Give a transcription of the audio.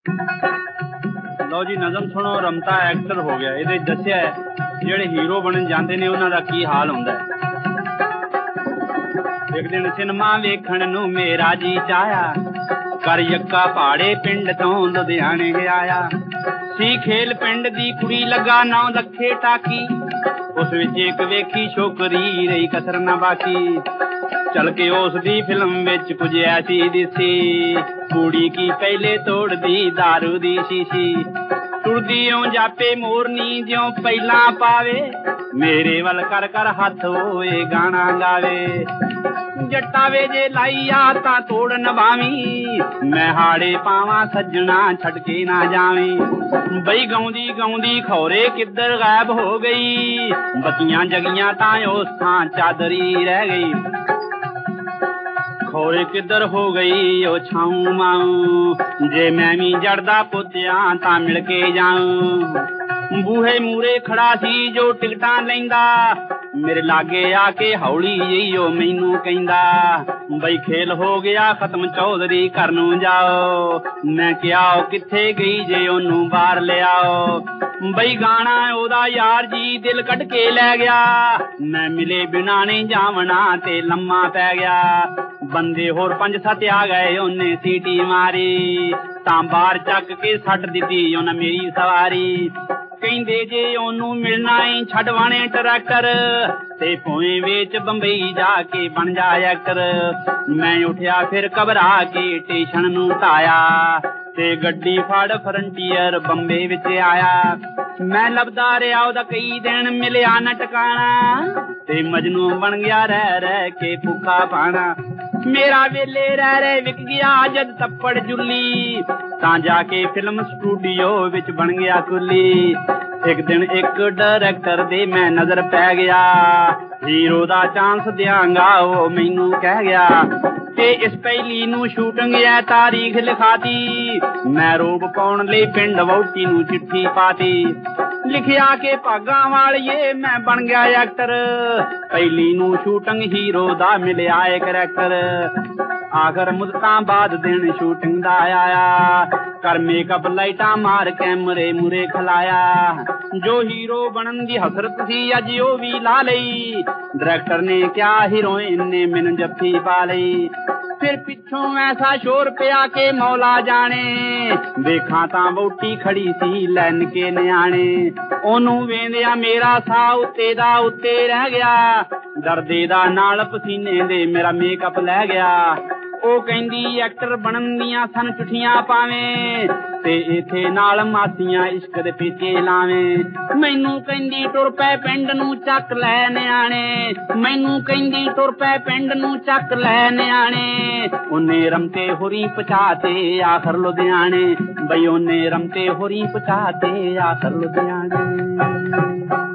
ਲਓ ਜੀ ਨਜ਼ਮ ਸੁਣੋ। ਰਮਤਾ ਐਕਟਰ ਹੋ ਗਿਆ। ਇਹਦੇ ਦੱਸਿਆ ਜਿਹੜੇ ਹੀਰੋ ਬਣਨ ਜਾਂਦੇ ਨੇ ਉਹਨਾਂ ਦਾ ਕੀ ਹਾਲ ਹੁੰਦਾ ਹੈ। ਇੱਕ ਦਿਨ ਸਿਨੇਮਾ ਵੇਖਣ ਨੂੰ ਮੇਰਾ ਜੀ ਚਾਹਿਆ, ਕਰ ਯੱਕਾ ਪਹਾੜੇ ਪਿੰਡ ਤੋਂ ਲੁਧਿਆਣੇ ਆਇਆ ਸੀ। ਖੇਲ ਪਿੰਡ ਦੀ ਕੁੜੀ ਲੱਗਾ 9 ਲੱਖੇ ਟਾਕੀ, ਉਸ ਵਿੱਚ ਇੱਕ ਵੇਖੀ ਛੋਕਰੀ ਰਹੀ ਕਸਰ ਨਾ ਬਾਕੀ। ਚਲ ਕੇ ਉਸ ਦੀ ਫਿਲਮ ਵਿੱਚ ਕੁਝ ਐਸੀ ਦਿਸੀ, ਕੁੜੀ ਕੀ ਪਹਿਲੇ ਤੋੜਦੀ ਦਾਰੂ ਦੀ ਸ਼ੀਸ਼ੀ। ਤੁਰਦੀ ਓ ਜਾਪੇ ਮੋਰਨੀ ਜਿਉਂ ਪਹਿਲਾਂ ਪਾਵੇ, ਮੇਰੇ ਵੱਲ ਕਰ ਕਰ ਹੱਥ ਹੋਏ ਗਾਣਾ ਗਾਵੇ। ਜੱਟਾ ਵੇ ਜੇ ਲਾਈ ਆ ਤਾਂ ਤੋੜ ਨਵਾਵੀਂ, ਮੈਂ ਹਾੜੇ ਪਾਵਾਂ ਸੱਜਣਾ ਛੱਡ ਕੇ ਨਾ ਜਾਵੀਂ। ਬਈ ਗਾਉਂਦੀ ਗਾਉਂਦੀ ਖੌਰੇ ਕਿੱਧਰ ਗਾਇਬ ਹੋ ਗਈ, ਬੱਤੀਆਂ ਜਗੀਆਂ ਤਾਂ ਉਸ ਥਾਂ ਚਾਦਰੀ ਰਹਿ ਗਈ। ਖੌਰੇ ਕਿੱਧਰ ਹੋ ਗਈ ਉਹ ਛਾਊਂ ਮਾਊਂ, ਜੇ ਮੈਂ ਵੀ ਜੜਦਾ ਪੁੱਤਿਆਂ ਤਾਂ ਮਿਲ ਕੇ ਜਾਊਂ। ਬੂਹੇ ਮੂਰੇ ਖੜਾ ਸੀ ਜੋ ਟਿਕਟਾਂ ਲੈਂਦਾ, ਮੇਰੇ ਲਾਗੇ ਆ ਕੇ ਹੌਲੀ ਜਿਹੀ ਉਹ ਮੈਨੂੰ ਕਹਿੰਦਾ, ਬਈ ਖੇਲ ਹੋ ਗਿਆ ਖਤਮ ਚੌਧਰੀ ਘਰ ਨੂੰ ਜਾਓ। ਮੈਂ ਕਿਹਾ ਉਹ ਕਿੱਥੇ ਗਈ ਜੇ ਉਹਨੂੰ ਬਾਹਰ ਲਿਆਓ। ਬਈ ਗਾਣਾ ਉਹਦਾ ਯਾਰ ਜੀ ਦਿਲ ਕੱਢ ਕੇ ਲੈ ਗਿਆ, ਮੈਂ ਮਿਲੇ ਬਿਨਾ ਨਹੀਂ ਜਾਵਣਾ ਤੇ ਲੰਮਾ ਪੈ ਗਿਆ। ਬੰਦੇ ਹੋਰ 5-7 ਆ ਗਏ, ਉਹਨੇ ਸੀਟੀ ਮਾਰੀ ਤਾਂ ਬਾਹਰ ਚੱਕ ਕੇ ਸੱਟ ਦਿੱਤੀ ਉਹਨਾਂ ਮੇਰੀ ਸਵਾਰੀ। ਕਹਿੰਦੇ ਜੇ ਉਹਨੂੰ ਮਿਲਣਾ ਈ ਛੱਡ ਵਾਣੇ ਟਰੈਕਟਰ, ਤੇ ਭੋਏ ਵਿੱਚ ਬੰਬਈ ਜਾ ਕੇ ਬਣ ਜਾ ਐਕਟਰ। ਮੈਂ ਉੱਠਿਆ ਫਿਰ ਘਬਰਾ ਕੇ ਸਟੇਸ਼ਨ ਨੂੰ ਧਾਇਆ, ਤੇ ਗੱਡੀ ਫੜ ਫਰੰਟੀਅਰ ਬੰਬੇ ਵਿੱਚ ਆਇਆ। ਮੈਂ ਲੱਭਦਾ ਰਿਹਾ ਉਹਦਾ ਕਈ ਦਿਨ, ਮਿਲਿਆ ਨਾ ਟਿਕਾਣਾ, ਤੇ ਮਜਨੂ ਬਣ ਗਿਆ ਰਹਿ ਰਹਿ ਕੇ ਭੁੱਖਾ ਪਾਣਾ। ਮੇਰਾ ਵੇਲੇ ਰਹਿ ਰਹਿ ਵਿਕ ਗਿਆ ਜਦ ਤੱਪੜ ਜੁੱਲੀ, ਤਾਂ ਜਾ ਕੇ ਫਿਲਮ ਸਟੂਡੀਓ ਵਿੱਚ ਬਣ ਗਿਆ ਕੁੱਲੀ। ਇੱਕ ਦਿਨ ਇੱਕ ਡਾਇਰੈਕਟਰ ਦੇ ਮੈਂ ਨਜ਼ਰ ਪੈ ਗਿਆ, ਹੀਰੋ ਦਾ ਚਾਂਸ ਦਿਆਂਗਾ ਉਹ ਮੈਨੂੰ ਕਹਿ ਗਿਆ। ਤੇ ਇਸ ਪਹਿਲੀ ਨੂੰ ਸ਼ੂਟਿੰਗ ਐ ਤਾਰੀਖ ਲਿਖਾਤੀ, ਮੈਂ ਰੋਬ ਪਾਉਣ ਲਈ ਪਿੰਡ ਵਹੁਟੀ ਨੂੰ ਚਿੱਠੀ ਪਾਤੀ। ਲਿਖਿਆ ਕਿ ਭਾਗਾਂ ਵਾਲੀਏ ਮੈਂ ਬਣ ਗਿਆ ਐਕਟਰ, ਪਹਿਲੀ ਨੂੰ ਸ਼ੂਟਿੰਗ ਹੀਰੋ ਦਾ ਮਿਲਿਆ ਏ ਕਰੈਕਟਰ। ਆਖਰ ਮੁੱਦਤਾਂ ਬਾਅਦ ਦਿਨ ਸ਼ੂਟਿੰਗ ਦਾ ਆਇਆ, ਕਰ ਮੇਕਅਪ ਲਾਈਟਾਂ ਮਾਰ ਕੈਮਰੇ ਮੂਰੇ ਖਲਾਇਆ। ਜੋ ਹੀਰੋ ਬਣਨ ਦੀ ਹਸਰਤ ਸੀ ਅੱਜ ਉਹ ਵੀ ਲਾ ਲਈ, ਡਾਇਰੈਕਟਰ ਨੇ ਕਿਹਾ ਹੀਰੋਇਨ ਨੇ ਮੈਨੂੰ ਜੱਫੀ ਪਾ ਲਈ। ਫਿਰ ਪਿੱਛੋਂ ਐਸਾ ਸ਼ੋਰ ਪਿਆ ਕਿ ਮੌਲਾ ਜਾਣੇ, ਦੇਖਾਂ ਤਾਂ ਵਹੁਟੀ ਖੜੀ ਸੀ ਲੈ ਨਿੱਕੇ ਨਿਆਣੇ। ਉਹਨੂੰ ਵੇਂਦਿਆ ਮੇਰਾ ਸਾਹ ਉੱਤੇ ਦਾ ਉੱਤੇ ਰਹਿ ਗਿਆ, ਡਰਦੇ ਦਾ ਨਾਲ ਪਸੀਨੇ ਦੇ ਮੇਰਾ ਮੇਕਅਪ ਲੈ ਗਿਆ। ਉਹ ਕਹਿੰਦੀ ਐਕਟਰ ਬਣਨ ਦੀਆਂ ਸਨ ਚਿੱਠੀਆਂ ਪਾਵੇਂ, ਤੇ ਇੱਥੇ ਨਾਲ ਮਾਸੀਆਂ ਇਸ਼ਕ ਦੇ ਪੀਛੇ ਲਾਵੇਂ। ਮੈਨੂੰ ਕਹਿੰਦੀ ਟੁਰ ਪੈ ਪਿੰਡ ਨੂੰ ਚੱਕ ਲੈ ਨਿਆਣੇ, ਮੈਨੂੰ ਕਹਿੰਦੀ ਟੁਰ ਪੈ ਪਿੰਡ ਨੂੰ ਚੱਕ ਲੈ ਨਿਆਣੇ। ਉਹਨੇ ਰਮਤੇ ਹੋਰੀ ਪਹੁੰਚਾਤੇ ਆਖਰ ਲੁਧਿਆਣੇ, ਬਈ ਉਹਨੇ ਰਮਤੇ ਹੋਰੀ ਪਹੁੰਚਾਤੇ ਆਖਰ ਲੁਧਿਆਣੇ।